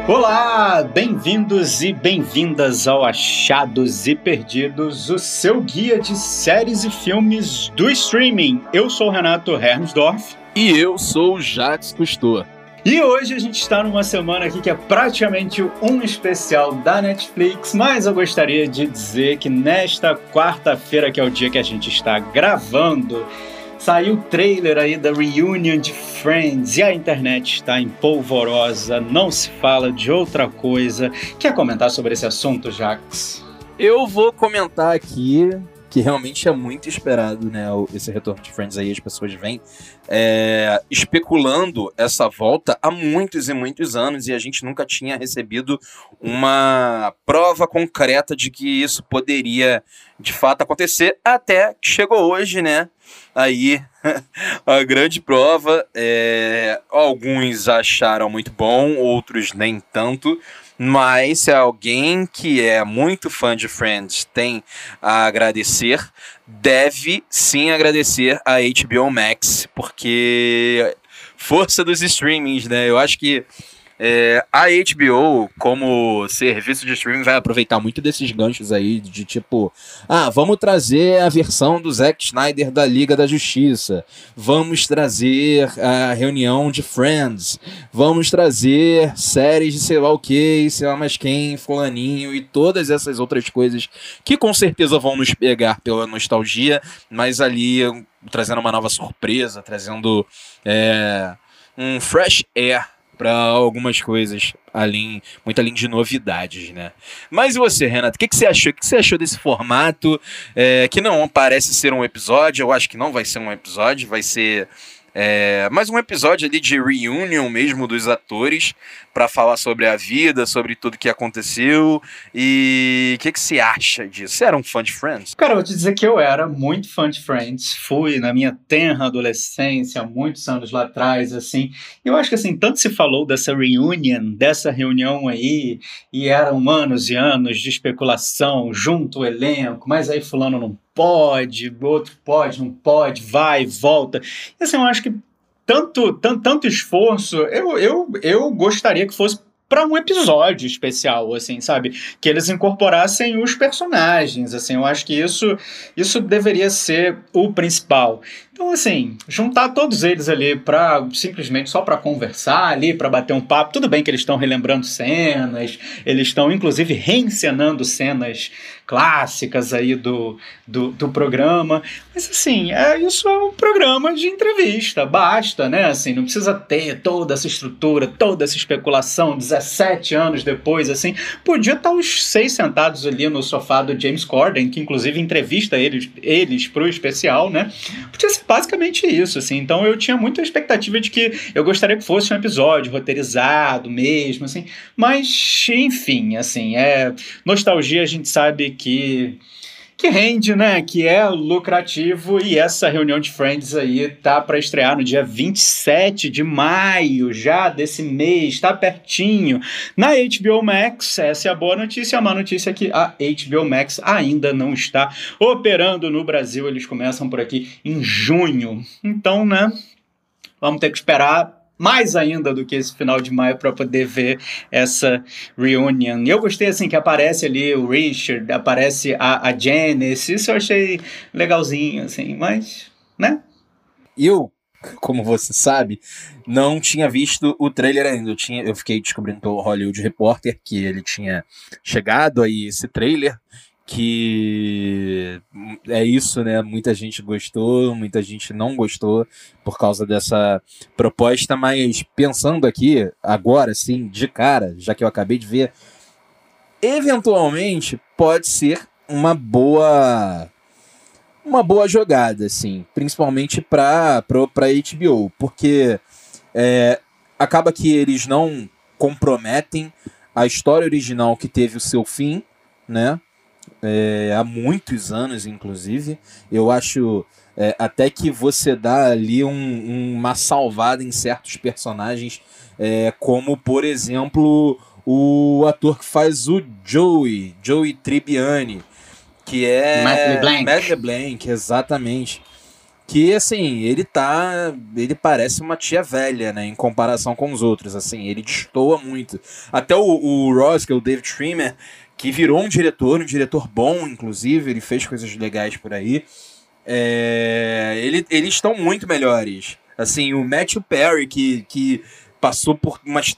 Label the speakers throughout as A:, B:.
A: Olá, bem-vindos e bem-vindas ao Achados e Perdidos, o seu guia de séries e filmes do streaming. Eu sou o Renato Hermsdorf.
B: E eu sou o Jacques Cousteau.
A: E hoje a gente está numa semana aqui que é praticamente um especial da Netflix, mas eu gostaria de dizer que nesta quarta-feira, que é o dia que a gente está gravando, saiu o trailer aí da reunion de Friends e a internet está em polvorosa, não se fala de outra coisa. Quer comentar sobre esse assunto, Jacques?
B: Eu vou comentar aqui que realmente é muito esperado, né, esse retorno de Friends aí. As pessoas vêm especulando essa volta há muitos e muitos anos e a gente nunca tinha recebido uma prova concreta de que isso poderia de fato acontecer, até que chegou hoje, né? Aí, a grande prova, alguns acharam muito bom, outros nem tanto, mas se alguém que é muito fã de Friends tem a agradecer, deve sim agradecer a HBO Max, porque força dos streamings, né? Eu acho que a HBO, como serviço de streaming, vai aproveitar muito desses ganchos aí de tipo, vamos trazer a versão do Zack Snyder da Liga da Justiça, vamos trazer a reunião de Friends, vamos trazer séries de sei lá o que, sei lá mais quem, fulaninho e todas essas outras coisas que com certeza vão nos pegar pela nostalgia, mas ali trazendo uma nova surpresa, trazendo um fresh air para algumas coisas, muito além de novidades, né? Mas e você, Renato? O que você achou? O que você achou desse formato? Que não parece ser um episódio, eu acho que não vai ser um episódio, vai ser mais um episódio ali de reunion mesmo dos atores para falar sobre a vida, sobre tudo que aconteceu. E o que você acha disso? Você era um fã de Friends?
A: Cara, eu vou te dizer que eu era muito fã de Friends. Fui na minha tenra adolescência, muitos anos lá atrás, assim. Eu acho que, assim, tanto se falou dessa reunião aí, e eram anos e anos de especulação junto o elenco, mas aí fulano não pode, outro pode, não pode, vai, volta. E, assim, eu acho que tanto esforço, eu gostaria que fosse para um episódio especial, assim, sabe? Que eles incorporassem os personagens, assim, eu acho que isso deveria ser o principal. Então, assim, juntar todos eles ali simplesmente só para conversar ali, para bater um papo. Tudo bem que eles estão relembrando cenas, eles estão, inclusive, reencenando cenas clássicas aí do programa. Mas, assim, isso é um programa de entrevista, basta, né? Assim, não precisa ter toda essa estrutura, toda essa especulação, 17 anos depois, assim. Podia estar os 6 sentados ali no sofá do James Corden, que, inclusive, entrevista eles pro especial, né? Podia ser basicamente isso, assim. Então eu tinha muita expectativa de que eu gostaria que fosse um episódio roteirizado mesmo, assim. Mas, enfim, assim, nostalgia, a gente sabe que rende, né? Que é lucrativo, e essa reunião de Friends aí tá para estrear no dia 27 de maio, já desse mês, tá pertinho, na HBO Max. Essa é a boa notícia. A má notícia é que a HBO Max ainda não está operando no Brasil. Eles começam por aqui em junho. Então, né? Vamos ter que esperar mais ainda do que esse final de maio para poder ver essa reunion. E eu gostei, assim, que aparece ali o Richard, aparece a Janice, isso eu achei legalzinho, assim, mas, né?
B: Eu, como você sabe, não tinha visto o trailer ainda. Eu fiquei descobrindo pelo Hollywood Reporter que ele tinha chegado aí esse trailer, que é isso, né? Muita gente gostou, muita gente não gostou por causa dessa proposta, mas pensando aqui, agora sim, de cara, já que eu acabei de ver, eventualmente pode ser uma boa jogada, assim, principalmente para HBO, porque acaba que eles não comprometem a história original que teve o seu fim, né? Há muitos anos, inclusive. Eu acho até que você dá ali uma salvada em certos personagens, como, por exemplo, o ator que faz o Joey Tribbiani, que é
A: Matt LeBlanc.
B: Matt LeBlanc, exatamente. Que, assim, ele parece uma tia velha, né, em comparação com os outros, assim, ele destoa muito. Até o Ross, que é o David Schwimmer, que virou um diretor bom, inclusive, ele fez coisas legais por aí, eles estão muito melhores. Assim, o Matthew Perry, que passou por umas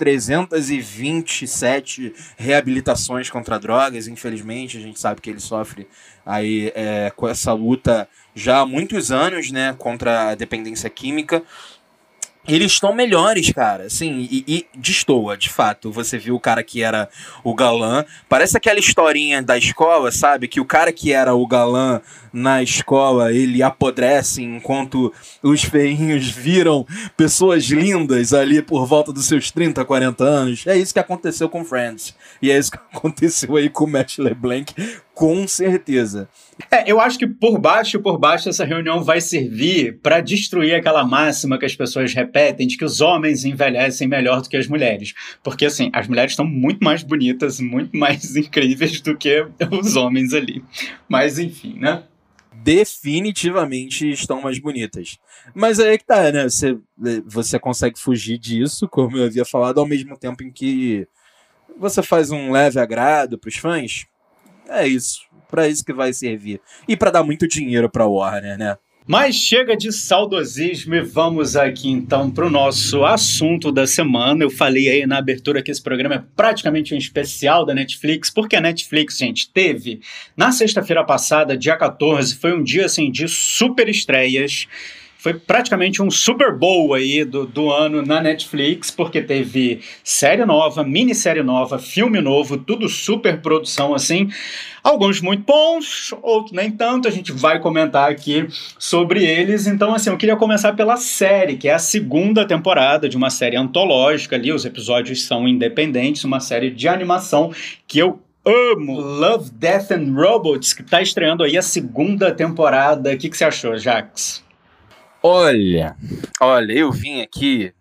B: 327 reabilitações contra drogas, infelizmente, a gente sabe que ele sofre aí com essa luta já há muitos anos, né, contra a dependência química. Eles estão melhores, cara, assim, e destoa, de fato. Você viu o cara que era o galã. Parece aquela historinha da escola, sabe? Que o cara que era o galã na escola, ele apodrece enquanto os feinhos viram pessoas lindas ali por volta dos seus 30, 40 anos. É isso que aconteceu com Friends. E é isso que aconteceu aí com o Matt LeBlanc, com certeza.
A: Eu acho que por baixo essa reunião vai servir para destruir aquela máxima que as pessoas repetem de que os homens envelhecem melhor do que as mulheres. Porque, assim, as mulheres estão muito mais bonitas, muito mais incríveis do que os homens ali. Mas, enfim, né?
B: Definitivamente estão mais bonitas. Mas aí é que tá, né? Você consegue fugir disso, como eu havia falado, ao mesmo tempo em que você faz um leve agrado pros fãs. É isso. Pra isso que vai servir. E pra dar muito dinheiro pra Warner, né?
A: Mas chega de saudosismo e vamos aqui então para o nosso assunto da semana. Eu falei aí na abertura que esse programa é praticamente um especial da Netflix, porque a Netflix, gente, teve na sexta-feira passada, dia 14, foi um dia assim de super estreias. Foi praticamente um Super Bowl aí do ano na Netflix, porque teve série nova, minissérie nova, filme novo, tudo super produção assim. Alguns muito bons, outros nem tanto, a gente vai comentar aqui sobre eles. Então, assim, eu queria começar pela série, que é a segunda temporada de uma série antológica ali, os episódios são independentes, uma série de animação que eu amo, Love, Death and Robots, que tá estreando aí a segunda temporada. O que você achou, Jax?
B: Olha, eu vim aqui,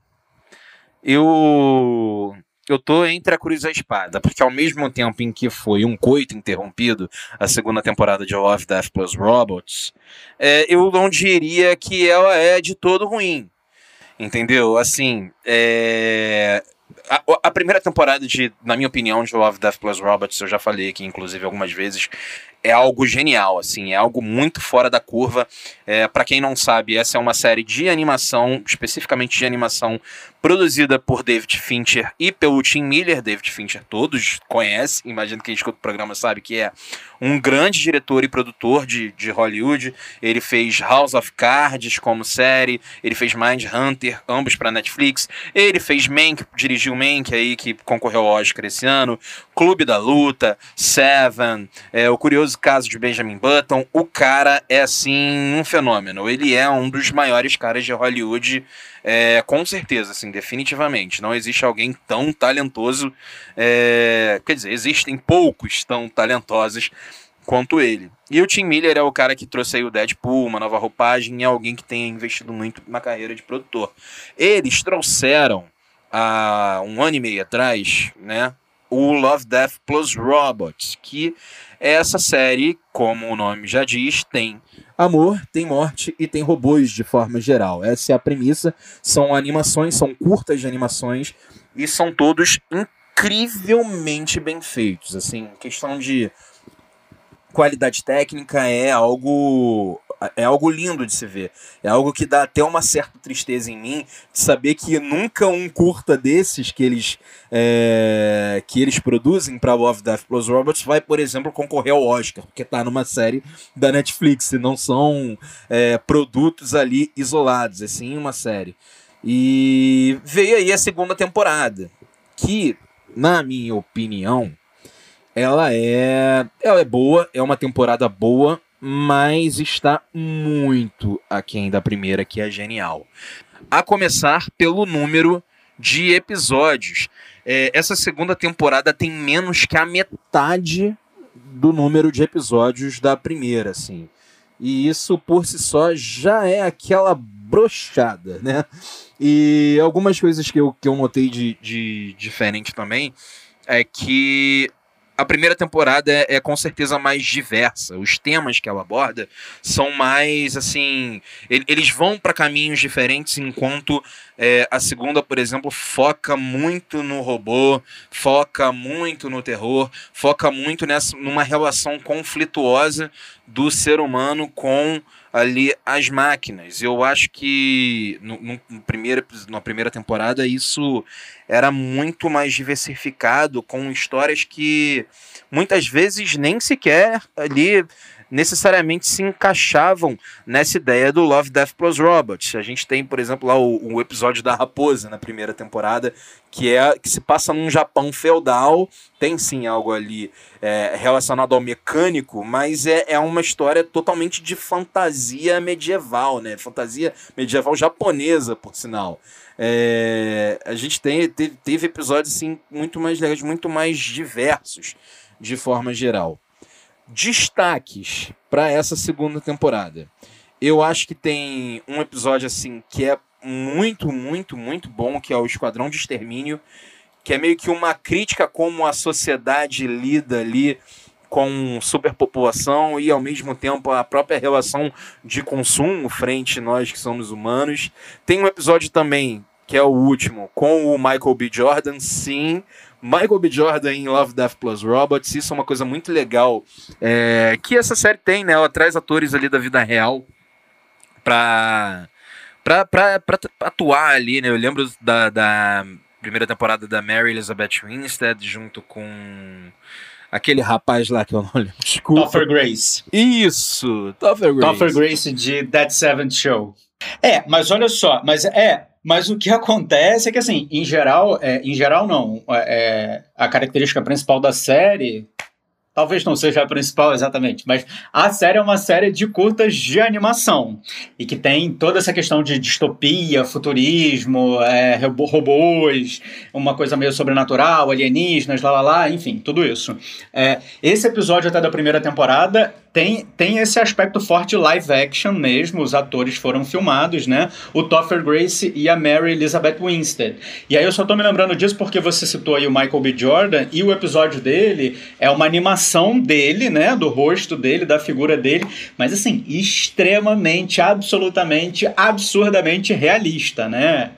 B: eu tô entre a cruz e a espada, porque ao mesmo tempo em que foi um coito interrompido, a segunda temporada de Love, Death plus Robots, eu não diria que ela é de todo ruim, entendeu? Assim, a primeira temporada na minha opinião, de Love, Death plus Robots, eu já falei aqui, inclusive, algumas vezes, é algo genial, assim, é algo muito fora da curva. Para quem não sabe, essa é uma série de animação, especificamente de animação, produzida por David Fincher e pelo Tim Miller. David Fincher todos conhecem, imagino que quem escuta o programa sabe que é um grande diretor e produtor de Hollywood. Ele fez House of Cards como série, ele fez Mindhunter, ambos para Netflix, ele fez Mank, dirigiu Mank aí, que concorreu ao Oscar esse ano, Clube da Luta, Seven, o Curioso Caso de Benjamin Button. O cara é assim um fenômeno, ele é um dos maiores caras de Hollywood, com certeza, assim, definitivamente. Não existe alguém tão talentoso, quer dizer, existem poucos tão talentosos quanto ele. E o Tim Miller é o cara que trouxe aí o Deadpool, uma nova roupagem, e é alguém que tem investido muito na carreira de produtor. Eles trouxeram, há um ano e meio atrás, né, o Love, Death plus Robots, que é essa série, como o nome já diz, tem amor, tem morte e tem robôs de forma geral. Essa é a premissa. São animações, são curtas de animações e são todos incrivelmente bem feitos. Assim, questão de qualidade técnica é algo lindo de se ver. É algo que dá até uma certa tristeza em mim de saber que nunca um curta desses que eles produzem para Love, Death plus Robots vai, por exemplo, concorrer ao Oscar, porque tá numa série da Netflix e não são produtos ali isolados, é sim uma série. E veio aí a segunda temporada, que, na minha opinião, ela é boa, é uma temporada boa, mas está muito aquém da primeira, que é genial. A começar pelo número de episódios. Essa segunda temporada tem menos que a metade do número de episódios da primeira, assim. E isso, por si só, já é aquela brochada, né? E algumas coisas que eu notei de diferente também é que a primeira temporada é com certeza mais diversa. Os temas que ela aborda são mais, assim... Eles vão para caminhos diferentes, enquanto a segunda, por exemplo, foca muito no robô, foca muito no terror, foca muito numa relação conflituosa do ser humano com ali as máquinas. Eu acho que na primeira temporada isso era muito mais diversificado, com histórias que muitas vezes nem sequer ali necessariamente se encaixavam nessa ideia do Love, Death plus Robots. A gente tem, por exemplo, lá o episódio da raposa na primeira temporada, que se passa num Japão feudal. Tem sim algo ali relacionado ao mecânico, mas é uma história totalmente de fantasia medieval, né? Fantasia medieval japonesa, por sinal. A gente teve episódios assim, muito mais legais, muito mais diversos, de forma geral. Destaques para essa segunda temporada. Eu acho que tem um episódio assim que é muito, muito, muito bom, que é o Esquadrão de Extermínio, que é meio que uma crítica a como a sociedade lida ali com superpopulação e, ao mesmo tempo, a própria relação de consumo frente a nós que somos humanos. Tem um episódio também, que é o último, com o Michael B. Jordan, sim. Michael B. Jordan em Love, Death plus Robots. Isso é uma coisa muito legal que essa série tem, né? Ela traz atores ali da vida real pra atuar ali, né? Eu lembro da primeira temporada da Mary Elizabeth Winstead junto com aquele rapaz lá que eu não lembro. Desculpa.
A: Topher Grace.
B: Isso, Topher Grace.
A: Topher Grace de That Seventh Show. Mas olha só, mas o que acontece é que, assim, em geral não, a característica principal da série, talvez não seja a principal exatamente, mas a série é uma série de curtas de animação, e que tem toda essa questão de distopia, futurismo, robôs, uma coisa meio sobrenatural, alienígenas, enfim, tudo isso. Esse episódio até da primeira temporada tem esse aspecto forte live action mesmo, os atores foram filmados, né? O Topher Grace e a Mary Elizabeth Winstead. E aí eu só tô me lembrando disso porque você citou aí o Michael B. Jordan, e o episódio dele é uma animação dele, né? Do rosto dele, da figura dele, mas assim, extremamente, absolutamente, absurdamente realista, né?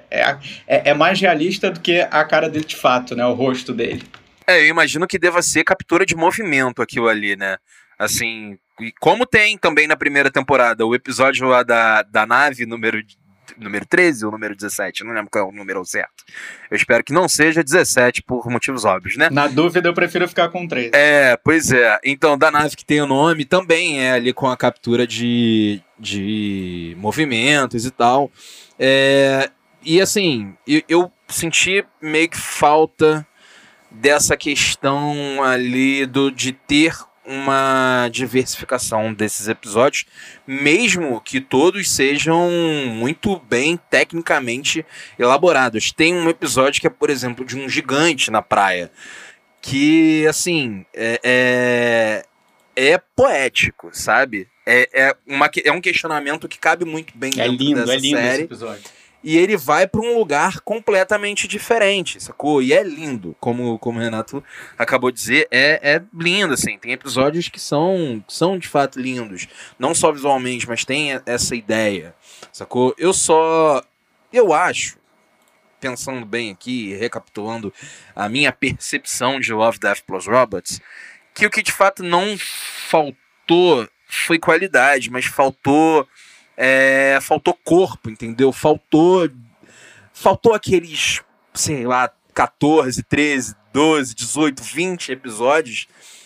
A: É mais realista do que a cara dele de fato, né? O rosto dele.
B: Eu imagino que deva ser captura de movimento aquilo ali, né? Assim, como tem também na primeira temporada o episódio lá da nave número 13 ou número 17, não lembro qual é o número certo. Eu espero que não seja 17 por motivos óbvios, né?
A: Na dúvida eu prefiro ficar com 13.
B: Pois é. Então, da nave que tem o nome também é ali com a captura de movimentos e tal. E assim, eu senti meio que falta dessa questão ali de ter uma diversificação desses episódios, mesmo que todos sejam muito bem tecnicamente elaborados. Tem um episódio que é, por exemplo, de um gigante na praia, que, assim, é poético, sabe? É um questionamento que cabe muito bem dentro dessa série.
A: Esse episódio.
B: E ele vai para um lugar completamente diferente, sacou? E é lindo, como o Renato acabou de dizer, é lindo, assim. Tem episódios que são de fato lindos, não só visualmente, mas tem essa ideia, sacou? Eu acho, pensando bem aqui, recapitulando a minha percepção de Love, Death plus Robots, que o que de fato não faltou foi qualidade, mas faltou corpo, entendeu? Faltou aqueles, sei lá, 14, 13, 12, 18, 20 episódios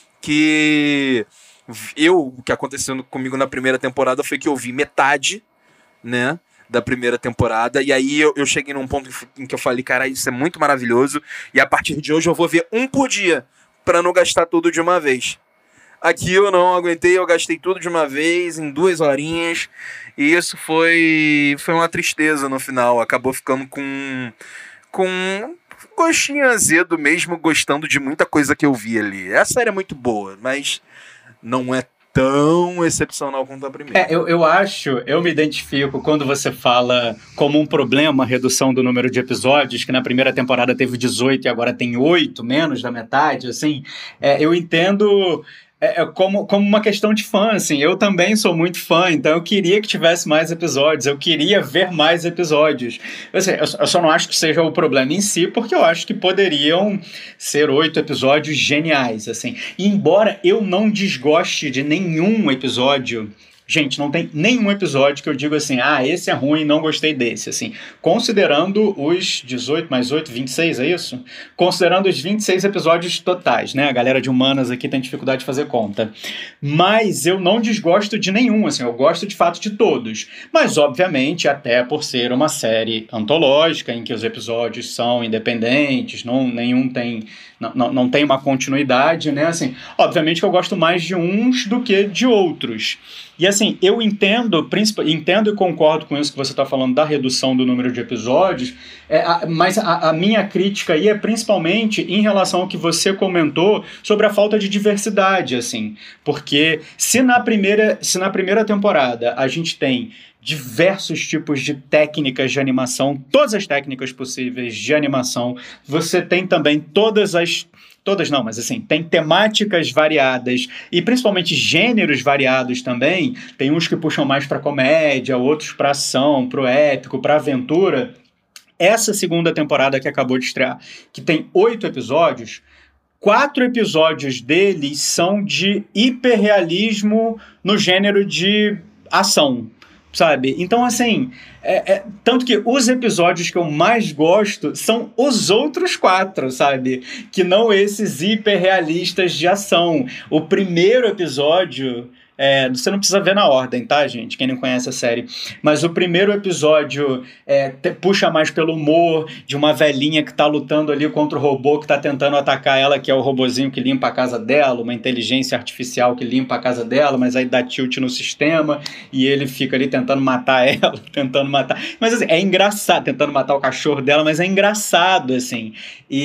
B: que o que aconteceu comigo na primeira temporada foi que eu vi metade, né, da primeira temporada, e aí eu cheguei num ponto em que eu falei, cara, isso é muito maravilhoso, e a partir de hoje eu vou ver um por dia, pra não gastar tudo de uma vez. Aqui eu não aguentei, eu gastei tudo de uma vez, em 2 horinhas, e isso foi uma tristeza no final. Acabou ficando com um gostinho azedo mesmo, gostando de muita coisa que eu vi ali. A série é muito boa, mas não é tão excepcional quanto a primeira.
A: Eu me identifico quando você fala como um problema a redução do número de episódios, que na primeira temporada teve 18 e agora tem 8, menos da metade, assim, eu entendo... como uma questão de fã, assim, eu também sou muito fã, então eu queria que tivesse mais episódios, eu queria ver mais episódios. Eu só não acho que seja o problema em si, porque eu acho que poderiam ser 8 episódios geniais, assim. E embora eu não desgoste de nenhum episódio... Gente, não tem nenhum episódio que eu digo assim, esse é ruim, não gostei desse, assim. Considerando os 18 mais 8, 26, é isso? Considerando os 26 episódios totais, né? A galera de humanas aqui tem dificuldade de fazer conta. Mas eu não desgosto de nenhum, assim, eu gosto de fato de todos. Mas, obviamente, até por ser uma série antológica, em que os episódios são independentes, nenhum tem... Não tem uma continuidade, né? Assim, obviamente que eu gosto mais de uns do que de outros. E assim, eu entendo e concordo com isso que você está falando da redução do número de episódios, mas a minha crítica aí é principalmente em relação ao que você comentou sobre a falta de diversidade, assim. Porque se na primeira temporada a gente tem diversos tipos de técnicas de animação, todas as técnicas possíveis de animação, você tem também todas não, mas assim, tem temáticas variadas e principalmente gêneros variados também. Tem uns que puxam mais para comédia, outros para ação, para o épico, para aventura. Essa segunda temporada que acabou de estrear, que tem 8 episódios, 4 episódios deles são de hiperrealismo no gênero de ação, sabe? Então, assim, tanto que os episódios que eu mais gosto são os outros 4, sabe? Que não esses hiperrealistas de ação. O primeiro episódio... você não precisa ver na ordem, tá, gente? Quem não conhece a série. Mas o primeiro episódio puxa mais pelo humor de uma velhinha que tá lutando ali contra o robô que tá tentando atacar ela, que é o robozinho que limpa a casa dela, uma inteligência artificial que limpa a casa dela, mas aí dá tilt no sistema e ele fica ali tentando matar ela, tentando matar... Mas assim, é engraçado, tentando matar o cachorro dela, mas é engraçado, assim.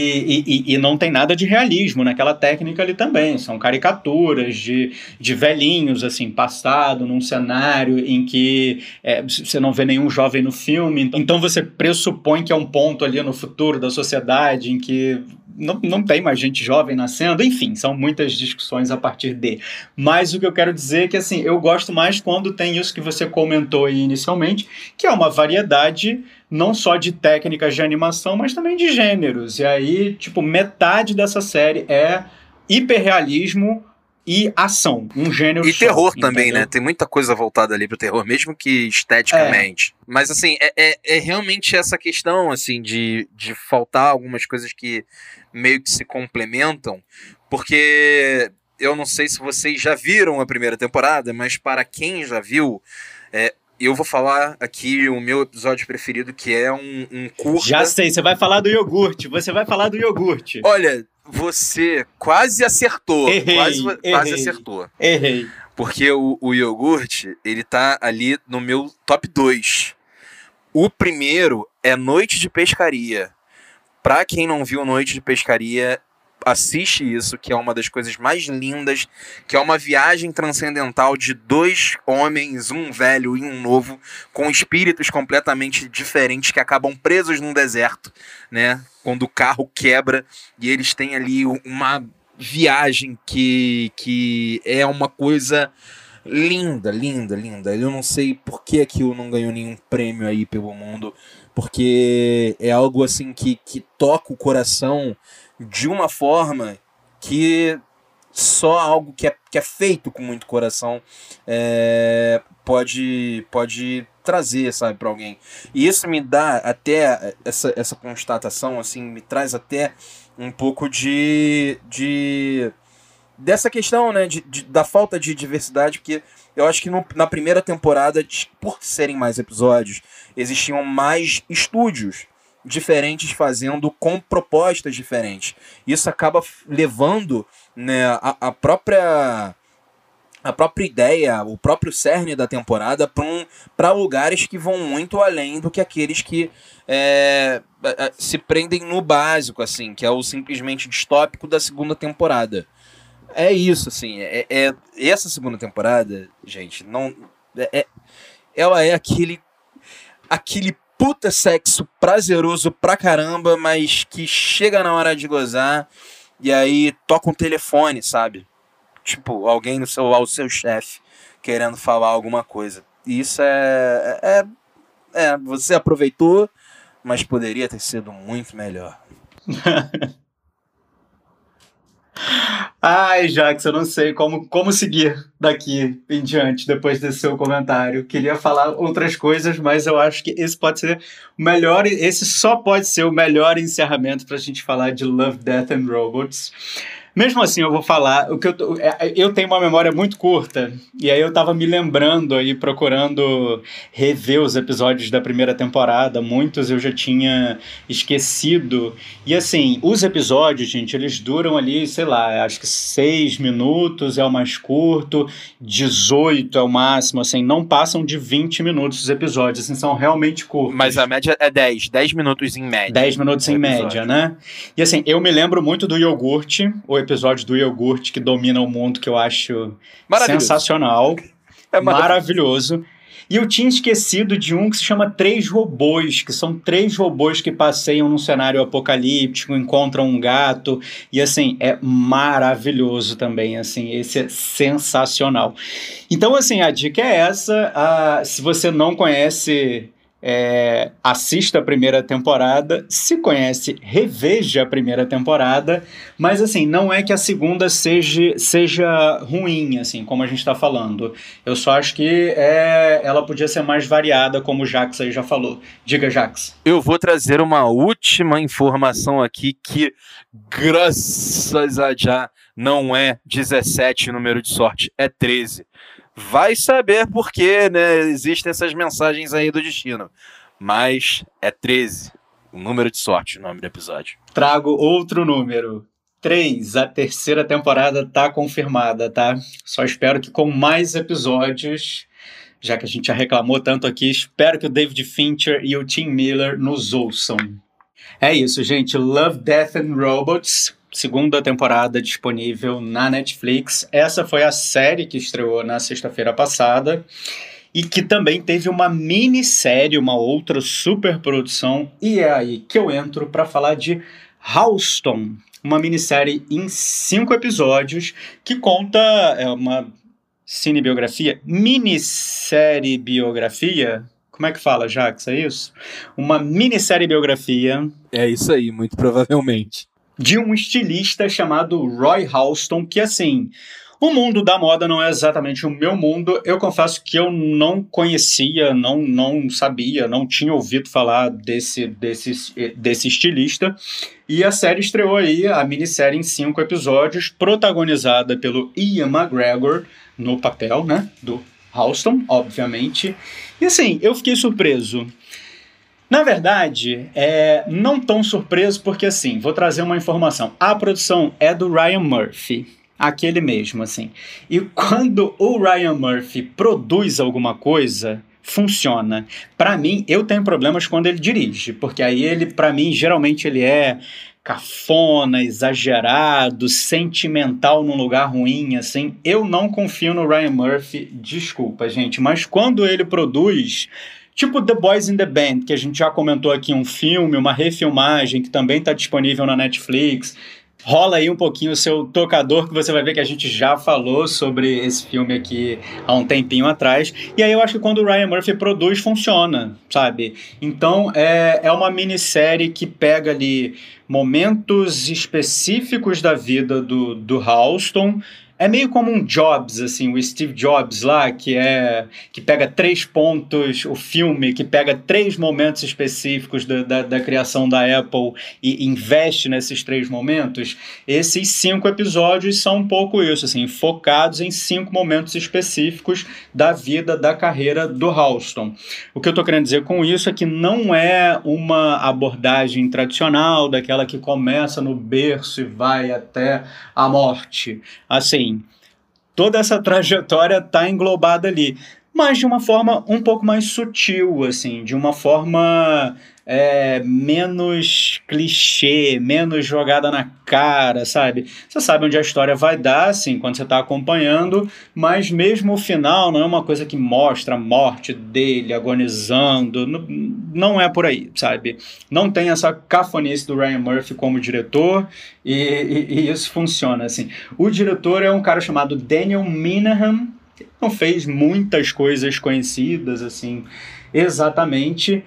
A: E não tem nada de realismo naquela técnica ali também. São caricaturas de velhinhos, assim, passado, num cenário em que você não vê nenhum jovem no filme, então você pressupõe que é um ponto ali no futuro da sociedade em que não tem mais gente jovem nascendo, enfim, são muitas discussões a partir de. Mas o que eu quero dizer é que, assim, eu gosto mais quando tem isso que você comentou aí inicialmente, que é uma variedade não só de técnicas de animação, mas também de gêneros. E aí, tipo, metade dessa série é hiperrealismo e ação, um gênero
B: e
A: só,
B: terror também,
A: entendeu?
B: né? Tem muita coisa voltada ali pro terror, mesmo que esteticamente. Mas, assim, é realmente essa questão, assim, de faltar algumas coisas que meio que se complementam, porque eu não sei se vocês já viram a primeira temporada, mas para quem já viu, eu vou falar aqui o meu episódio preferido, que é um curta...
A: Já sei, você vai falar do iogurte,
B: Olha, você quase acertou.
A: Errei.
B: Quase acertou.
A: Errei.
B: Porque o iogurte, ele tá ali no meu top 2. O primeiro é Noite de Pescaria. Pra quem não viu Noite de Pescaria, assiste isso, que é uma das coisas mais lindas, que é uma viagem transcendental de 2 homens, um velho e um novo, com espíritos completamente diferentes que acabam presos num deserto, né? Quando o carro quebra e eles têm ali uma viagem que é uma coisa linda, linda, linda. Eu não sei por que aquilo não ganhou nenhum prêmio aí pelo mundo, porque é algo assim que toca o coração de uma forma que só algo que é feito com muito coração pode trazer, sabe, para alguém. E isso me dá até essa constatação, assim, me traz até um pouco dessa questão, né, da falta de diversidade, porque eu acho que na primeira temporada, por serem mais episódios, existiam mais estúdios diferentes fazendo com propostas diferentes. Isso acaba levando, né, a própria ideia, o próprio cerne da temporada para lugares que vão muito além do que aqueles que se prendem no básico, assim, que é o simplesmente distópico da segunda temporada. É isso, assim. Essa segunda temporada, gente, não. Ela é aquele puta sexo prazeroso pra caramba, mas que chega na hora de gozar e aí toca um telefone, sabe? Tipo, alguém no celular, o seu chefe, querendo falar alguma coisa. E isso você aproveitou, mas poderia ter sido muito melhor.
A: Ai, Jax, eu não sei como seguir daqui em diante depois desse seu comentário. Queria falar outras coisas, mas eu acho que esse pode ser o melhor. Esse só pode ser o melhor encerramento para a gente falar de Love, Death and Robots. Mesmo assim, eu vou falar o que eu tenho uma memória muito curta, e aí eu tava me lembrando aí, procurando rever os episódios da primeira temporada, muitos eu já tinha esquecido, e assim, os episódios, gente, eles duram ali, sei lá, acho que 6 minutos é o mais curto, 18 é o máximo, assim, não passam de 20 minutos os episódios, assim, são realmente curtos.
B: Mas a média é 10 minutos em média.
A: 10 minutos em média, né? E assim, eu me lembro muito do iogurte, o episódio do iogurte que domina o mundo, que eu acho sensacional. É maravilhoso. E eu tinha esquecido de um que se chama Três Robôs, que são 3 robôs que passeiam num cenário apocalíptico, encontram um gato, e assim, é maravilhoso também, assim, esse é sensacional. Então, assim, a dica é essa, se você não conhece... assista a primeira temporada, se conhece, reveja a primeira temporada, mas assim, não é que a segunda seja ruim, assim, como a gente está falando. Eu só acho que ela podia ser mais variada, como o Jax aí já falou. Diga, Jax.
B: Eu vou trazer uma última informação aqui que, graças a já, não é 17 o número de sorte, é 13. Vai saber por quê, né? Existem essas mensagens aí do destino. Mas é 13. O número de sorte, o nome do episódio.
A: Trago outro número. 3. A terceira temporada tá confirmada, tá? Só espero que com mais episódios, já que a gente já reclamou tanto aqui, espero que o David Fincher e o Tim Miller nos ouçam. É isso, gente. Love, Death and Robots. Segunda temporada disponível na Netflix. Essa foi a série que estreou na sexta-feira passada e que também teve uma minissérie, uma outra superprodução. E é aí que eu entro para falar de Houston, uma minissérie em 5 episódios que conta uma cinebiografia, minissérie biografia. Como é que fala, Jax? É isso? Uma minissérie biografia.
B: É isso aí, muito provavelmente.
A: De um estilista chamado Roy Houston, que assim, o mundo da moda não é exatamente o meu mundo. Eu confesso que eu não conhecia, não sabia, não tinha ouvido falar desse estilista. E a série estreou aí, a minissérie em 5 episódios, protagonizada pelo Ian McGregor no papel, né, do Houston, obviamente. E assim, eu fiquei surpreso. Na verdade, não tão surpreso porque, assim, vou trazer uma informação. A produção é do Ryan Murphy, aquele mesmo, assim. E quando o Ryan Murphy produz alguma coisa, funciona. Pra mim, eu tenho problemas quando ele dirige, porque aí ele, pra mim, geralmente ele é cafona, exagerado, sentimental num lugar ruim, assim. Eu não confio no Ryan Murphy, desculpa, gente, mas quando ele produz... Tipo The Boys in the Band, que a gente já comentou aqui, um filme, uma refilmagem, que também está disponível na Netflix. Rola aí um pouquinho o seu tocador, que você vai ver que a gente já falou sobre esse filme aqui há um tempinho atrás. E aí eu acho que quando o Ryan Murphy produz, funciona, sabe? Então é uma minissérie que pega ali momentos específicos da vida do Houston. É meio como um Jobs, assim, o Steve Jobs lá, que pega 3 pontos, o filme que pega 3 momentos específicos da criação da Apple e investe nesses 3 momentos. Esses 5 episódios são um pouco isso, assim, focados em 5 momentos específicos da vida, da carreira do Houston. O que eu tô querendo dizer com isso é que não é uma abordagem tradicional, daquela que começa no berço e vai até a morte. Assim, toda essa trajetória está englobada ali. mas de uma forma um pouco mais sutil, assim, de uma forma menos clichê, menos jogada na cara, sabe? Você sabe onde a história vai dar, assim, quando você está acompanhando, mas mesmo o final não é uma coisa que mostra a morte dele agonizando, não é por aí, sabe? Não tem essa cafonice do Ryan Murphy como diretor, e isso funciona, assim. O diretor é um cara chamado Daniel Minahan, não fez muitas coisas conhecidas, assim, exatamente.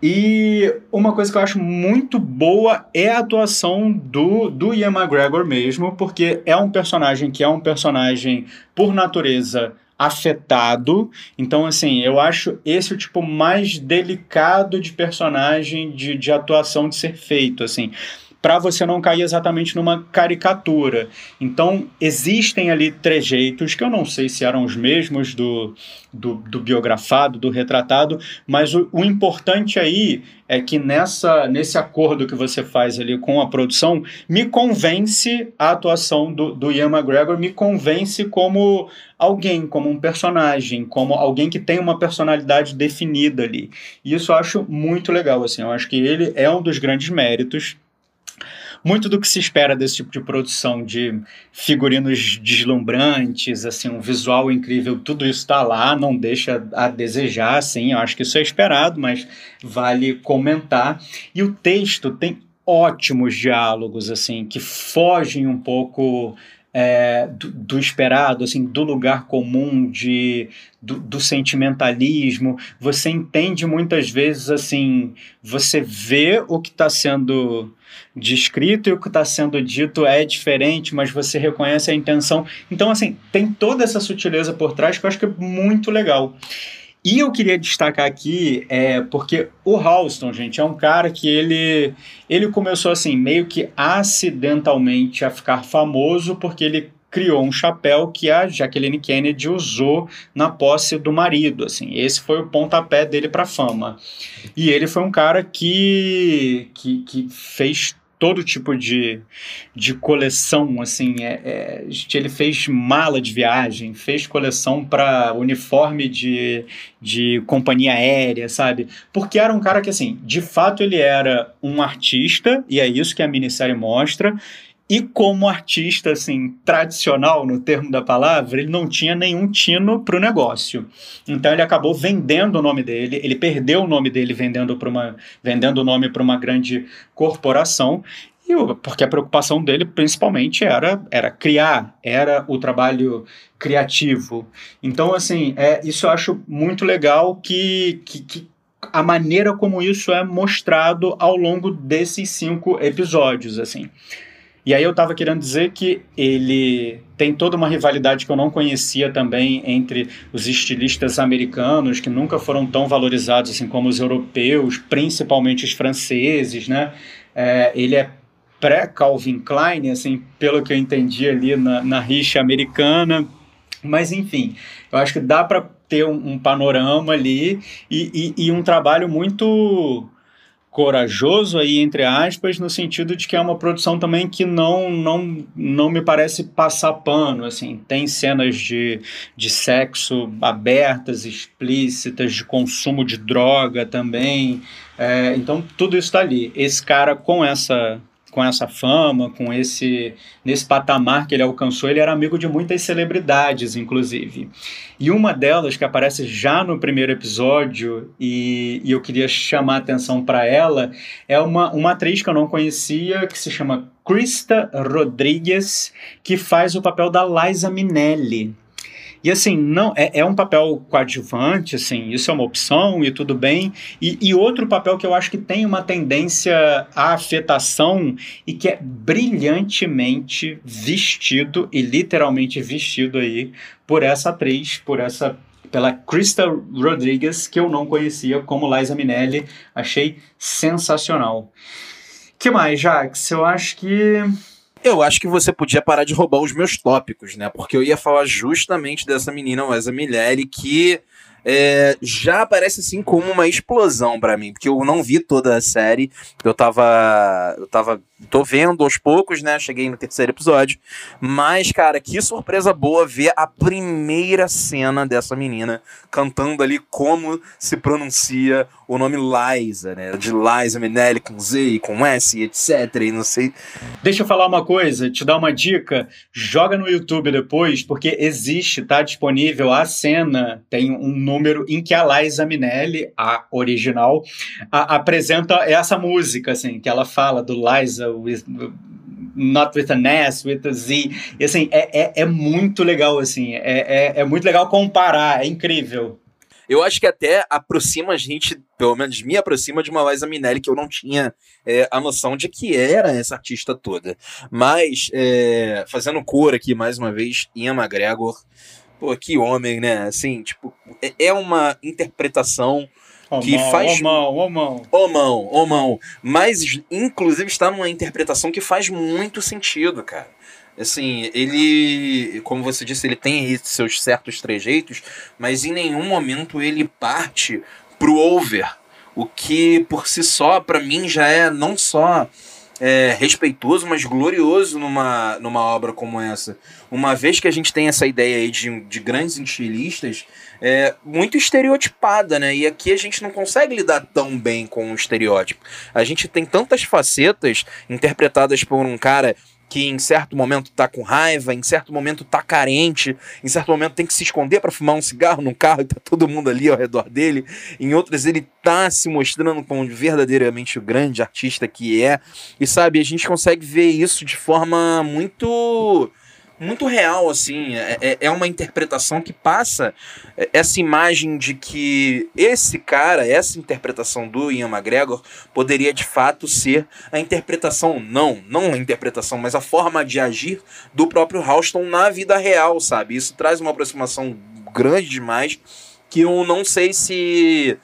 A: E uma coisa que eu acho muito boa é a atuação do Ian McGregor mesmo, porque é um personagem que é um personagem, por natureza, afetado. Então, assim, eu acho esse o tipo mais delicado de personagem de atuação de ser feito, assim, para você não cair exatamente numa caricatura. Então, existem ali trejeitos, que eu não sei se eram os mesmos do biografado, do retratado, mas o importante aí é que nesse acordo que você faz ali com a produção, me convence a atuação do Ian McGregor, me convence como alguém, como um personagem, como alguém que tem uma personalidade definida ali. E isso eu acho muito legal, assim, eu acho que ele é um dos grandes méritos. Muito do que se espera desse tipo de produção, de figurinos deslumbrantes, assim, um visual incrível, tudo isso está lá, não deixa a desejar, assim, eu acho que isso é esperado, mas vale comentar. E o texto tem ótimos diálogos, assim, que fogem um pouco do esperado, assim, do lugar comum, do sentimentalismo. Você entende muitas vezes, assim, você vê o que está sendo descrito e o que está sendo dito é diferente, mas você reconhece a intenção. Então, assim, tem toda essa sutileza por trás que eu acho que é muito legal. E eu queria destacar aqui, porque o Halston, gente, é um cara que ele começou assim, meio que acidentalmente a ficar famoso, porque ele criou um chapéu que a Jacqueline Kennedy usou na posse do marido, assim. Esse foi o pontapé dele para a fama. E ele foi um cara que fez todo tipo de coleção, assim, ele fez mala de viagem, fez coleção para uniforme de companhia aérea, sabe? Porque era um cara que, assim, de fato ele era um artista, e é isso que a minissérie mostra, e como artista, assim, tradicional, no termo da palavra, ele não tinha nenhum tino para o negócio. Então ele acabou vendendo o nome dele, ele perdeu o nome dele vendendo o nome para uma grande corporação, porque a preocupação dele principalmente era criar, era o trabalho criativo. Então, assim, isso eu acho muito legal que a maneira como isso é mostrado ao longo desses 5 episódios, assim. E aí eu estava querendo dizer que ele tem toda uma rivalidade que eu não conhecia também entre os estilistas americanos, que nunca foram tão valorizados assim como os europeus, principalmente os franceses, né? Ele é pré-Calvin Klein, assim, pelo que eu entendi ali na rixa americana. Mas, enfim, eu acho que dá para ter um panorama ali e um trabalho muito corajoso aí, entre aspas, no sentido de que é uma produção também que não me parece passar pano, assim, tem cenas de sexo abertas, explícitas, de consumo de droga também, então tudo isso está ali. Esse cara com essa fama, nesse patamar que ele alcançou, ele era amigo de muitas celebridades, inclusive. E uma delas, que aparece já no primeiro episódio, e eu queria chamar a atenção para ela, é uma atriz que eu não conhecia, que se chama Krista Rodrigues, que faz o papel da Liza Minnelli. E assim, não é um papel coadjuvante, assim, isso é uma opção e tudo bem. E outro papel que eu acho que tem uma tendência à afetação e que é brilhantemente vestido, e literalmente vestido aí, por essa atriz, pela Krista Rodrigues, que eu não conhecia como Liza Minnelli. Achei sensacional. O que mais, Jax?
B: Eu acho que você podia parar de roubar os meus tópicos, né? Porque eu ia falar justamente dessa menina, Liza Minnelli, que já aparece assim como uma explosão pra mim, porque eu não vi toda a série, tô vendo aos poucos, né, cheguei no terceiro episódio, mas, cara, que surpresa boa ver a primeira cena dessa menina cantando ali como se pronuncia o nome Liza, né, de Liza Minnelli com Z e com S, etc, e não sei.
A: Deixa eu falar uma coisa, te dar uma dica, joga no YouTube depois, porque existe, tá disponível a cena, tem um número em que a Liza Minnelli, a original, apresenta essa música, assim, que ela fala do Liza not with an S, with a Z, e assim, é muito legal, assim, é muito legal comparar, é incrível.
B: Eu acho que até aproxima a gente, pelo menos me aproxima de uma Liza Minnelli que eu não tinha a noção de que era essa artista toda. Mas, fazendo cor aqui mais uma vez, Ian McGregor, pô, que homem, né? Assim, tipo, é uma interpretação que faz... Homão. Mas, inclusive, está numa interpretação que faz muito sentido, cara. Assim, ele, como você disse, ele tem aí seus certos trejeitos, mas em nenhum momento ele parte pro over. O que, por si só, pra mim, já é não só respeitoso, mas glorioso numa obra como essa. Uma vez que a gente tem essa ideia aí de grandes estilistas, muito estereotipada, né? E aqui a gente não consegue lidar tão bem com o estereótipo. A gente tem tantas facetas interpretadas por um cara que em certo momento tá com raiva, em certo momento tá carente, em certo momento tem que se esconder para fumar um cigarro no carro e tá todo mundo ali ao redor dele, em outras ele tá se mostrando como verdadeiramente o grande artista que é, e sabe, a gente consegue ver isso de forma muito real, assim, é uma interpretação que passa essa imagem de que esse cara, essa interpretação do Ian McGregor poderia de fato ser a interpretação, não a interpretação, mas a forma de agir do próprio Houston na vida real, sabe? Isso traz uma aproximação grande demais que eu não sei se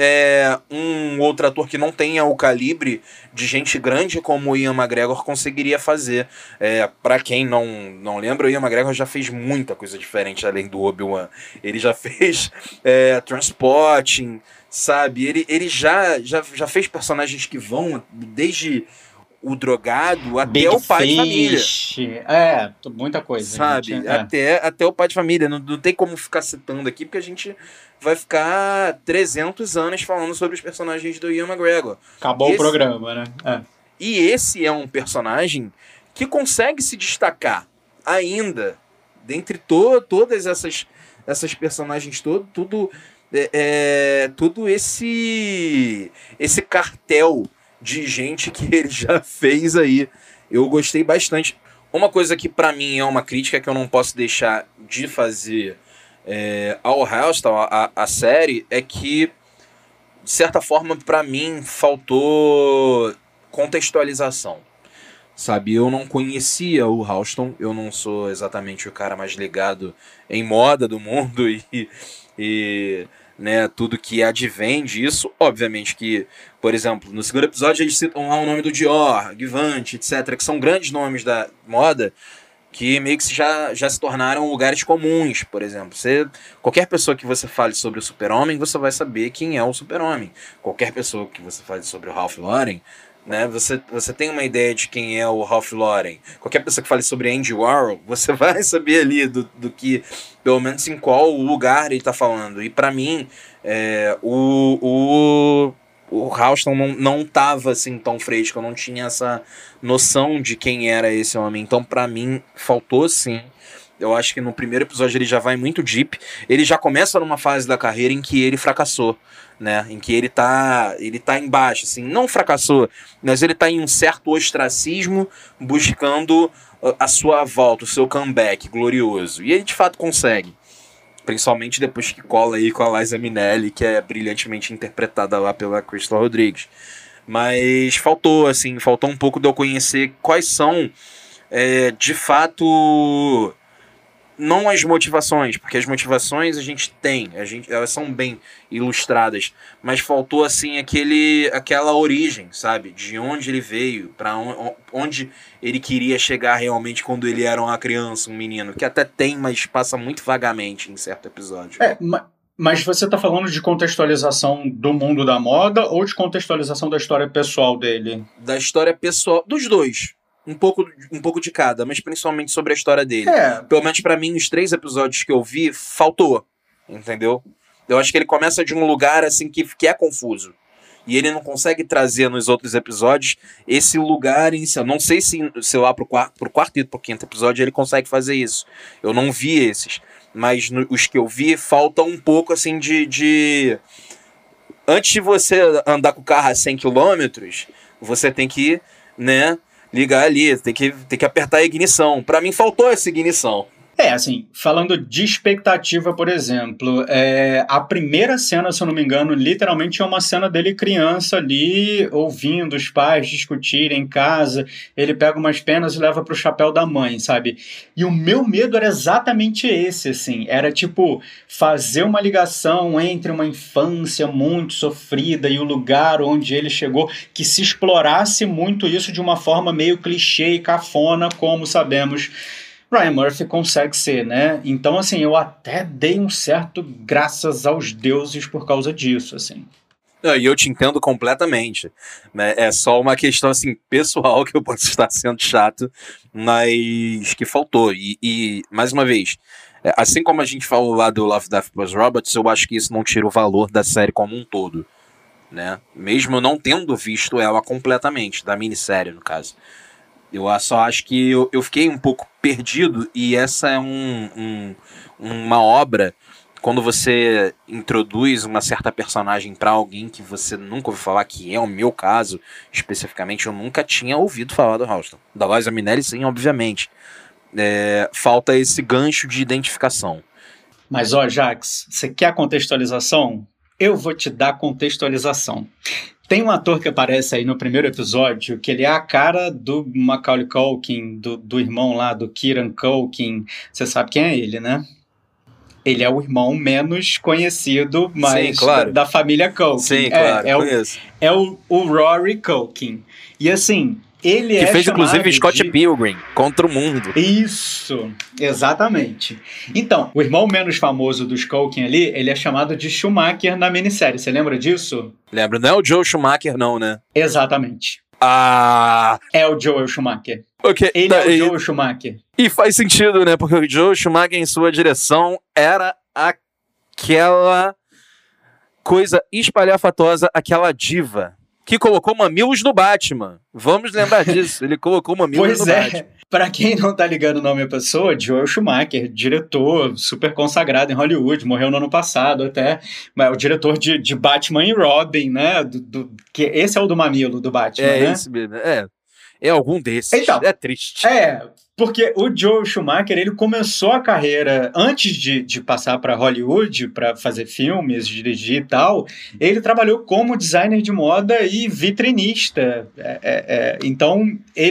B: um outro ator que não tenha o calibre de gente grande como o Ian McGregor conseguiria fazer. Pra quem não lembra, o Ian McGregor já fez muita coisa diferente além do Obi-Wan. Ele já fez Transporting, sabe? Ele já fez personagens que vão desde o drogado até
A: Big
B: o pai
A: Fish,
B: de família.
A: Muita coisa.
B: Sabe?
A: Gente,
B: até o pai de família. Não tem como ficar citando aqui, porque a gente vai ficar 300 anos falando sobre os personagens do Ian McGregor.
A: Acabou o programa, né?
B: E esse é um personagem que consegue se destacar ainda dentre todas essas personagens, tudo esse cartel de gente que ele já fez aí. Eu gostei bastante. Uma coisa que pra mim é uma crítica que eu não posso deixar de fazer ao Houston, a série, é que, de certa forma, pra mim, faltou contextualização. Sabe, eu não conhecia o Houston, eu não sou exatamente o cara mais ligado em moda do mundo e né, tudo que advém disso. Obviamente que, por exemplo, no segundo episódio eles citam lá o nome do Dior, Givenchy, etc., que são grandes nomes da moda que meio que já se tornaram lugares comuns. Por exemplo, qualquer pessoa que você fale sobre o Super-Homem, você vai saber quem é o Super-Homem. Qualquer pessoa que você fale sobre o Ralph Lauren, né, você tem uma ideia de quem é o Ralph Lauren. Qualquer pessoa que fale sobre Andy Warhol, você vai saber ali do que, pelo menos em qual lugar ele está falando. E para mim, o Houston não tava assim tão fresco, eu não tinha essa noção de quem era esse homem. Então, para mim, faltou sim. Eu acho que no primeiro episódio ele já vai muito deep. Ele já começa numa fase da carreira em que ele fracassou, né? Em que ele tá embaixo, assim. Não fracassou, mas ele tá em um certo ostracismo, buscando a sua volta, o seu comeback glorioso. E ele de fato consegue. Principalmente depois que cola aí com a Liza Minnelli, que é brilhantemente interpretada lá pela Crystal Rodrigues. Mas faltou um pouco de eu conhecer quais são, de fato, não as motivações, porque as motivações a gente tem, elas são bem ilustradas, mas faltou assim aquela origem, sabe? De onde ele veio, para onde ele queria chegar realmente quando ele era uma criança, um menino, que até tem, mas passa muito vagamente em certo episódio.
A: Mas você está falando de contextualização do mundo da moda ou de contextualização da história pessoal dele?
B: Da história pessoal, dos dois. Um pouco de cada, mas principalmente sobre a história dele. Pelo menos pra mim, nos 3 episódios que eu vi, faltou. Entendeu? Eu acho que ele começa de um lugar assim que é confuso. E ele não consegue trazer nos outros episódios esse lugar em si. Eu não sei se lá pro quarto e pro quinto episódio ele consegue fazer isso. Eu não vi esses. Mas os que eu vi, falta um pouco assim de... Antes de você andar com o carro a 100 km, você tem que, né, ligar ali, tem que apertar a ignição. Pra mim faltou essa ignição.
A: Assim, falando de expectativa, por exemplo, a primeira cena, se eu não me engano, literalmente é uma cena dele criança ali, ouvindo os pais discutirem em casa, ele pega umas penas e leva pro chapéu da mãe, sabe? E o meu medo era exatamente esse, assim, era tipo, fazer uma ligação entre uma infância muito sofrida e o lugar onde ele chegou, que se explorasse muito isso de uma forma meio clichê e cafona, como sabemos Ryan Murphy consegue ser, né? Então, assim, eu até dei um certo graças aos deuses por causa disso, assim.
B: E eu te entendo completamente. Né? É só uma questão, assim, pessoal que eu posso estar sendo chato, mas que faltou. E mais uma vez, assim como a gente falou lá do Love, Death Plus Robots, eu acho que isso não tira o valor da série como um todo. Né? Mesmo não tendo visto ela completamente, da minissérie, no caso. Eu só acho que eu fiquei um pouco perdido, e essa é uma obra, quando você introduz uma certa personagem para alguém que você nunca ouviu falar, que é o meu caso, especificamente, eu nunca tinha ouvido falar do Houston. Da Liza Minnelli, sim, obviamente. Falta esse gancho de identificação.
A: Mas, Jax, você quer contextualização? Eu vou te dar contextualização. Tem um ator que aparece aí no primeiro episódio, que ele é a cara do Macaulay Culkin, do irmão lá, do Kieran Culkin. Você sabe quem é ele, né? Ele é o irmão menos conhecido, mas
B: sim, claro.
A: da família Culkin.
B: Sim, claro, conheço.
A: É o Rory Culkin. E assim, ele
B: que fez inclusive
A: de...
B: Scott Pilgrim contra o mundo.
A: Isso, exatamente. Então, o irmão menos famoso dos Culkin ali, ele é chamado de Schumacher na minissérie. Você lembra disso?
B: Lembro, não é o Joel Schumacher não, né?
A: Exatamente. É o Joel Schumacher.
B: Okay.
A: Ele é o Joel Schumacher.
B: E faz sentido, né? Porque o Joel Schumacher, em sua direção, era aquela coisa espalhafatosa, aquela diva que colocou mamilos no Batman. Vamos lembrar disso. Ele colocou mamilos no Batman.
A: Pra quem não tá ligando o nome da pessoa, Joel Schumacher, diretor super consagrado em Hollywood, morreu no ano passado até, mas é o diretor de Batman e Robin, né? Que esse é o do mamilo do Batman, né?
B: Esse mesmo. É algum desses.
A: Então,
B: é triste.
A: Porque o Joel Schumacher, ele começou a carreira, antes de passar para Hollywood, para fazer filmes, dirigir e tal, ele trabalhou como designer de moda e vitrinista. Então,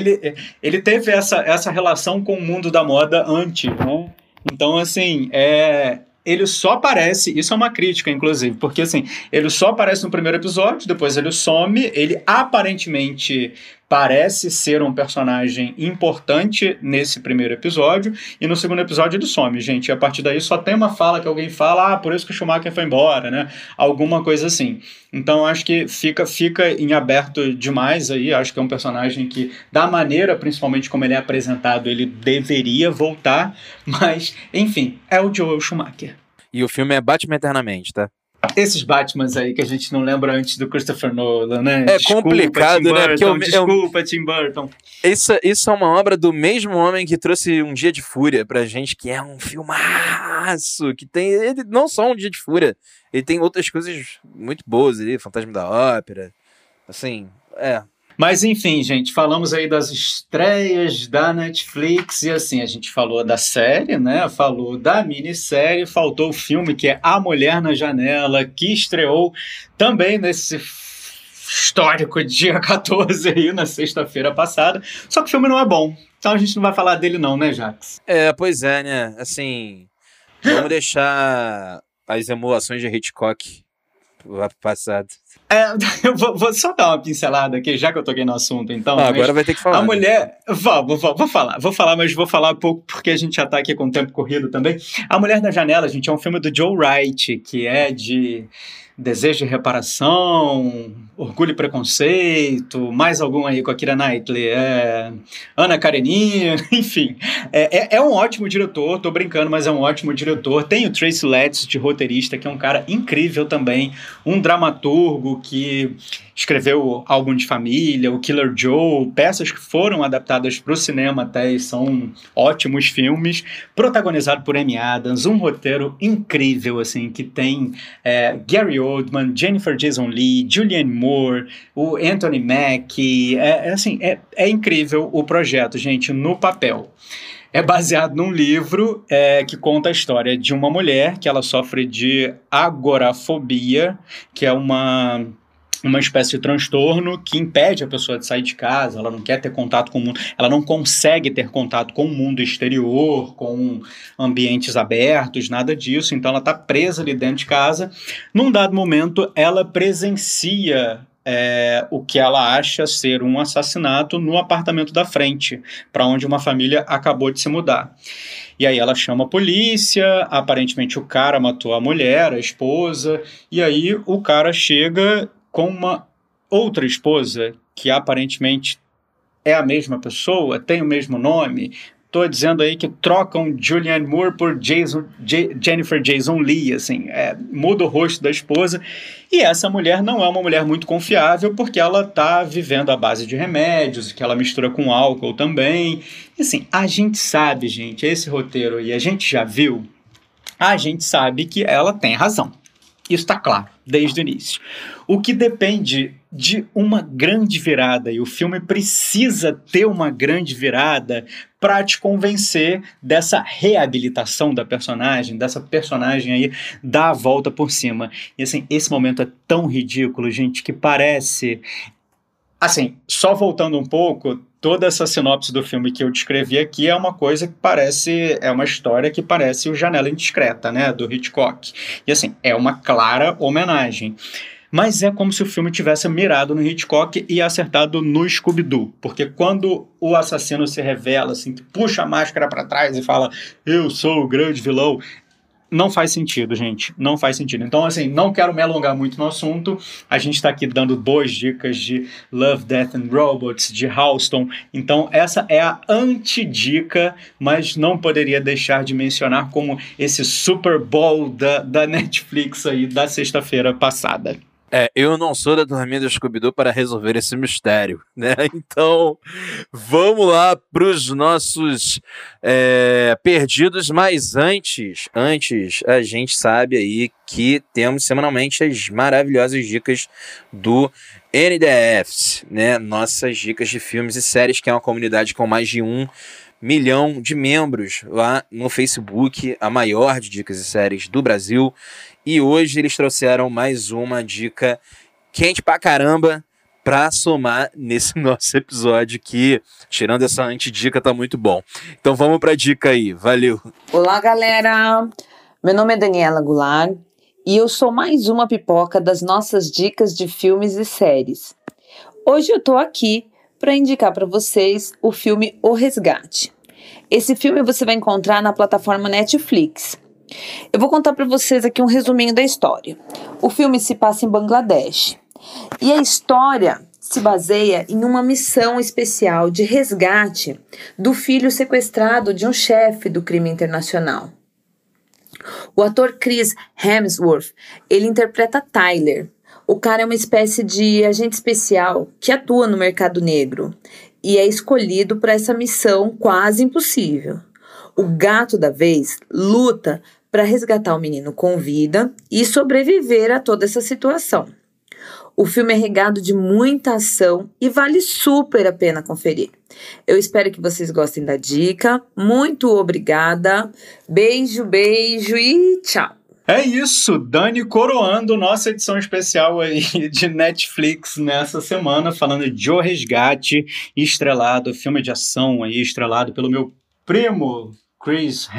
A: ele teve essa relação com o mundo da moda antes, né? Então, assim, ele só aparece, isso é uma crítica, inclusive, porque assim, ele só aparece no primeiro episódio, depois ele some, ele aparentemente parece ser um personagem importante nesse primeiro episódio, e no segundo episódio ele some, gente, e a partir daí só tem uma fala que alguém fala, por isso que o Schumacher foi embora, né? Alguma coisa assim. Então acho que fica em aberto demais aí, acho que é um personagem que, da maneira, principalmente como ele é apresentado, ele deveria voltar, mas, enfim, é o Joel Schumacher.
B: E o filme é Batman Eternamente, tá?
A: Esses Batmans aí que a gente não lembra antes do Christopher Nolan, né?
B: Complicado, né?
A: Desculpa, Tim Burton.
B: Isso é uma obra do mesmo homem que trouxe Um Dia de Fúria pra gente, que é um filmaço, que tem ele não só Um Dia de Fúria, ele tem outras coisas muito boas ali, Fantasma da Ópera, assim,
A: Mas enfim, gente, falamos aí das estreias da Netflix e assim, a gente falou da série, né? Falou da minissérie, faltou o filme que é A Mulher na Janela, que estreou também nesse histórico dia 14 aí, na sexta-feira passada. Só que o filme não é bom, então a gente não vai falar dele não, né, Jax?
B: Pois é, né? Assim, vamos deixar as emulações de Hitchcock lá pro passado.
A: Eu vou só dar uma pincelada aqui, já que eu toquei no assunto, então.
B: Agora vai ter que falar.
A: A mulher. Vou falar, mas vou falar pouco porque a gente já tá aqui com o tempo corrido também. A Mulher da Janela, gente, é um filme do Joe Wright, que é de Desejo e Reparação, Orgulho e Preconceito, mais algum aí com a Keira Knightley, Ana Karenina, enfim. É um ótimo diretor, tô brincando, mas é um ótimo diretor. Tem o Tracy Letts de roteirista, que é um cara incrível também, um dramaturgo que escreveu Álbum de Família, o Killer Joe, peças que foram adaptadas para o cinema até e são ótimos filmes, protagonizado por Amy Adams, um roteiro incrível, assim, que tem Gary Oldman, Jennifer Jason Leigh, Julianne Moore, o Anthony Mackie, é incrível o projeto, gente, no papel. É baseado num livro que conta a história de uma mulher que ela sofre de agorafobia, que é uma espécie de transtorno que impede a pessoa de sair de casa, ela não quer ter contato com o mundo, ela não consegue ter contato com o mundo exterior, com ambientes abertos, nada disso, então ela está presa ali dentro de casa. Num dado momento, ela presencia o que ela acha ser um assassinato no apartamento da frente, para onde uma família acabou de se mudar. E aí ela chama a polícia, aparentemente o cara matou a mulher, a esposa, e aí o cara chega com uma outra esposa, que aparentemente é a mesma pessoa, tem o mesmo nome. Estou dizendo aí que trocam Julianne Moore por Jennifer Jason Leigh, assim, muda o rosto da esposa. E essa mulher não é uma mulher muito confiável, porque ela está vivendo à base de remédios, que ela mistura com álcool também. E, assim, a gente sabe, gente, esse roteiro aí, a gente já viu, a gente sabe que ela tem razão. Isso está claro, desde o início. O que depende de uma grande virada, e o filme precisa ter uma grande virada para te convencer dessa reabilitação da personagem, dessa personagem aí dar a volta por cima. E assim, esse momento é tão ridículo, gente, que parece... Assim, só voltando um pouco, toda essa sinopse do filme que eu descrevi aqui é uma coisa que parece, é uma história que parece o Janela Indiscreta, né, do Hitchcock. E assim, é uma clara homenagem. Mas é como se o filme tivesse mirado no Hitchcock e acertado no Scooby-Doo. Porque quando o assassino se revela, assim, que puxa a máscara para trás e fala, eu sou o grande vilão, não faz sentido, gente. Não faz sentido. Então, assim, não quero me alongar muito no assunto. A gente está aqui dando boas dicas de Love, Death and Robots, de Halston. Então, essa é a antidica, mas não poderia deixar de mencionar como esse Super Bowl da Netflix aí da sexta-feira passada.
B: Eu não sou da turminha do Scooby-Doo para resolver esse mistério, né? Então, vamos lá para os nossos perdidos, mas antes, a gente sabe aí que temos semanalmente as maravilhosas dicas do NDFs, né? Nossas dicas de filmes e séries, que é uma comunidade com mais de 1 milhão de membros lá no Facebook, a maior de dicas e séries do Brasil. E hoje eles trouxeram mais uma dica quente pra caramba pra somar nesse nosso episódio que, tirando essa antidica, tá muito bom. Então vamos pra dica aí, valeu!
C: Olá, galera! Meu nome é Daniela Goulart e eu sou mais uma pipoca das nossas dicas de filmes e séries. Hoje eu tô aqui para indicar para vocês o filme O Resgate. Esse filme você vai encontrar na plataforma Netflix. Eu vou contar para vocês aqui um resuminho da história. O filme se passa em Bangladesh e a história se baseia em uma missão especial de resgate do filho sequestrado de um chefe do crime internacional. O ator Chris Hemsworth, ele interpreta Tyler. O cara é uma espécie de agente especial que atua no mercado negro e é escolhido para essa missão quase impossível. O gato da vez luta para resgatar o menino com vida e sobreviver a toda essa situação. O filme é regado de muita ação e vale super a pena conferir. Eu espero que vocês gostem da dica. Muito obrigada. Beijo e tchau.
A: É isso, Dani coroando nossa edição especial aí de Netflix nessa semana, falando de O Resgate, estrelado, filme de ação aí, estrelado pelo meu primo Chris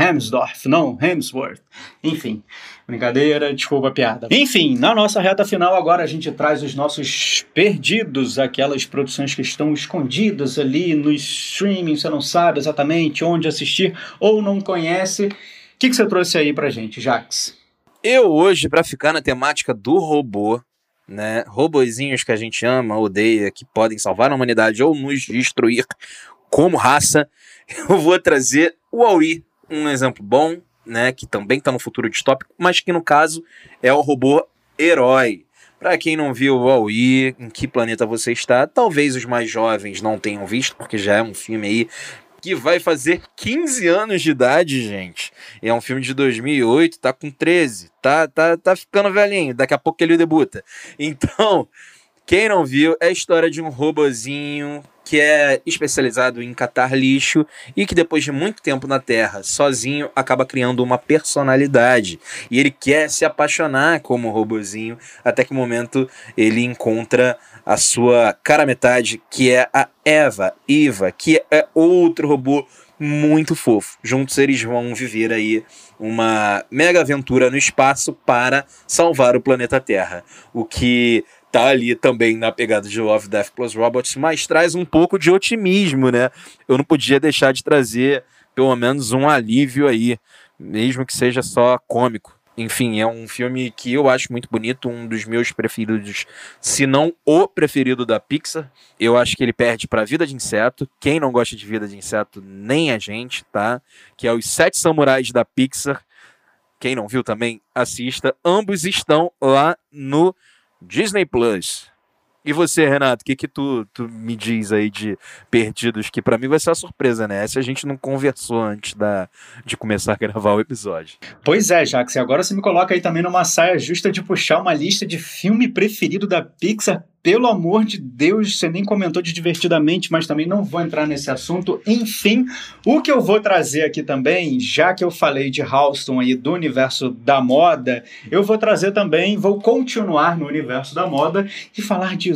A: Hemsworth. Enfim, brincadeira, desculpa a piada. Enfim, na nossa reta final agora a gente traz os nossos perdidos, aquelas produções que estão escondidas ali no streaming, você não sabe exatamente onde assistir ou não conhece. O que você trouxe aí pra gente, Jax?
B: Eu hoje, pra ficar na temática do robô, né, robozinhos que a gente ama, odeia, que podem salvar a humanidade ou nos destruir como raça, eu vou trazer o WALL-E, um exemplo bom, né, que também está no futuro distópico, mas que no caso é o robô herói. Para quem não viu o WALL-E, em que planeta você está, talvez os mais jovens não tenham visto, porque já é um filme aí que vai fazer 15 anos de idade, gente. É um filme de 2008, tá com 13, tá ficando velhinho, daqui a pouco ele debuta. Então, quem não viu, é a história de um robozinho que é especializado em catar lixo e que depois de muito tempo na Terra, sozinho, acaba criando uma personalidade. E ele quer se apaixonar como robozinho, até que no momento ele encontra a sua cara metade, que é a Eva, que é outro robô muito fofo. Juntos eles vão viver aí uma mega aventura no espaço para salvar o planeta Terra. O que tá ali também na pegada de Love, Death Plus Robots, mas traz um pouco de otimismo, né? Eu não podia deixar de trazer pelo menos um alívio aí, mesmo que seja só cômico. Enfim, é um filme que eu acho muito bonito, um dos meus preferidos, se não o preferido da Pixar. Eu acho que ele perde para Vida de Inseto. Quem não gosta de Vida de Inseto, nem a gente, tá? Que é Os Sete Samurais da Pixar. Quem não viu também, assista. Ambos estão lá no Disney Plus. E você, Renato, o que tu me diz aí de perdidos? Que pra mim vai ser uma surpresa, né? Essa a gente não conversou antes de começar a gravar o episódio.
A: Pois é, Jax, e agora você me coloca aí também numa saia justa de puxar uma lista de filme preferido da Pixar. Pelo amor de Deus, você nem comentou de Divertidamente, mas também não vou entrar nesse assunto. Enfim, o que eu vou trazer aqui também, já que eu falei de Halston aí do universo da moda, eu vou trazer também, vou continuar no universo da moda e falar de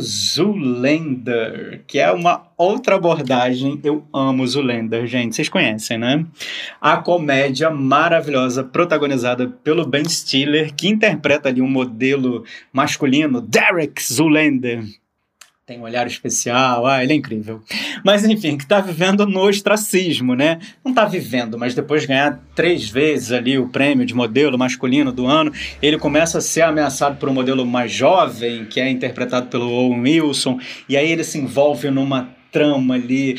A: Zoolander, que é uma outra abordagem. Eu amo Zoolander, gente, vocês conhecem, né? A comédia maravilhosa protagonizada pelo Ben Stiller, que interpreta ali um modelo masculino, Derek Zoolander. Tem um olhar especial, ele é incrível. Mas enfim, que tá vivendo no ostracismo, né? Não tá vivendo, mas depois de ganhar 3 vezes ali o prêmio de modelo masculino do ano, ele começa a ser ameaçado por um modelo mais jovem, que é interpretado pelo Owen Wilson, e aí ele se envolve numa trama ali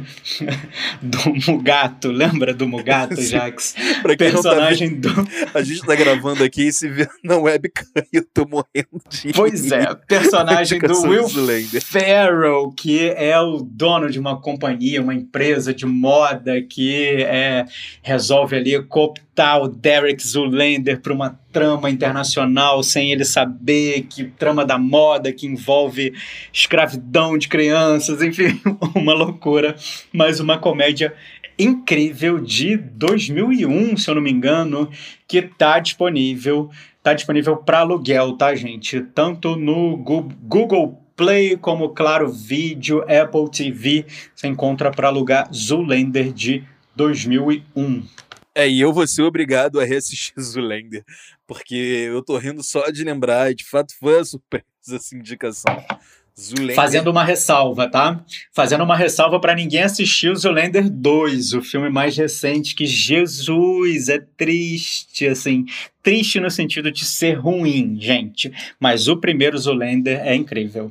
A: do Mugato, lembra do Mugato, Jax?
B: Personagem tá do... A gente tá gravando aqui e se vê na webcam e eu tô morrendo de...
A: Pois é, personagem do Will Ferrell, que é o dono de uma companhia, uma empresa de moda que resolve ali cooptar o Derek Zoolander para uma trama internacional sem ele saber, que trama da moda que envolve escravidão de crianças, enfim, uma loucura, mas uma comédia incrível de 2001, se eu não me engano, que tá disponível para aluguel, tá, gente? Tanto no Google Play como, claro, Vídeo, Apple TV, você encontra para alugar Zoolander de 2001.
B: E eu vou ser obrigado a reassistir Zoolander, porque eu tô rindo só de lembrar, e de fato foi uma surpresa essa indicação. Zoolander.
A: Fazendo uma ressalva, tá? Fazendo uma ressalva para ninguém assistir o Zoolander 2, o filme mais recente, que, Jesus, é triste, assim, triste no sentido de ser ruim, gente, mas o primeiro Zoolander é incrível.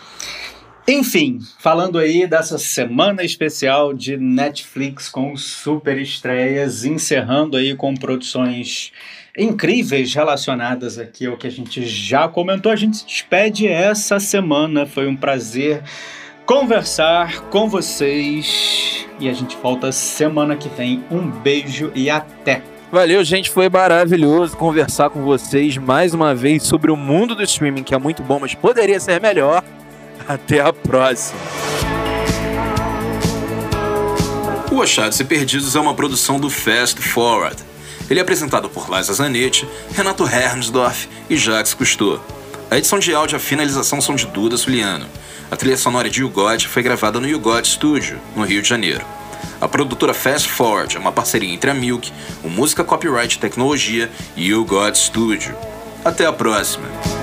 A: Enfim, falando aí dessa semana especial de Netflix com super estreias, encerrando aí com produções incríveis relacionadas aqui ao que a gente já comentou, a gente se despede essa semana. Foi um prazer conversar com vocês e a gente volta semana que vem. Um beijo e até!
B: Valeu, gente, foi maravilhoso conversar com vocês mais uma vez sobre o mundo do streaming, que é muito bom, mas poderia ser melhor. Até a próxima. O Achados e Perdidos é uma produção do Fast Forward. Ele é apresentado por Liza Zanetti, Renato Hermsdorf e Jax Cousteau. A edição de áudio e a finalização são de Duda Suliano. A trilha sonora de YouGot foi gravada no YouGot Studio, no Rio de Janeiro. A produtora Fast Forward é uma parceria entre a Milk, o Música Copyright Tecnologia e o God Studio. Até a próxima!